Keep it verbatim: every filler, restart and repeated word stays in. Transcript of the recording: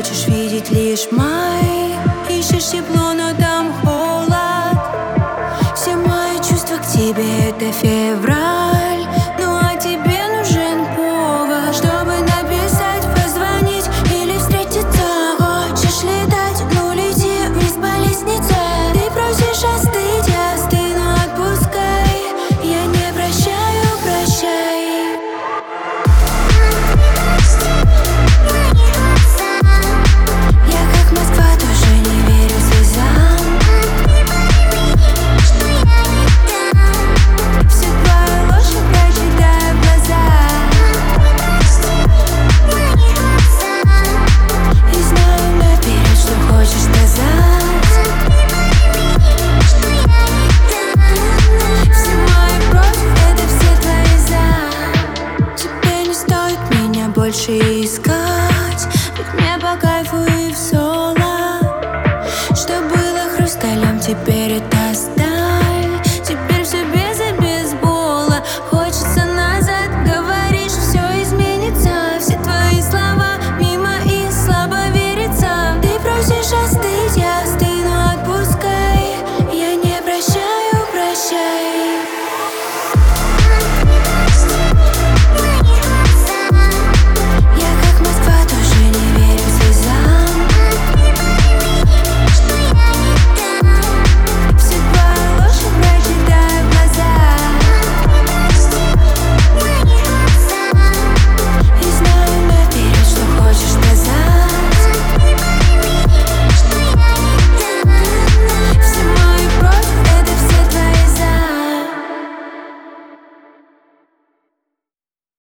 хочешь видеть лишь май. Ищешь тепло, но там холод. Все мои чувства к тебе — это февраль. Ну а тебе нужен повод, чтобы написать, позвонить или встретиться. Хочешь летать? Ну лети вниз по лестнице. Ты просишь остыть, я остыну, отпускай. Я не прощаю, прощай. Я как Москва, тоже не верю слезам. Всю твою ложь я прочитаю в глазах. И знаю наперед, что хочешь сказать. Все мои против — это все твои за. Тебе не стоит меня больше искать, ведь мне по кайфу и все.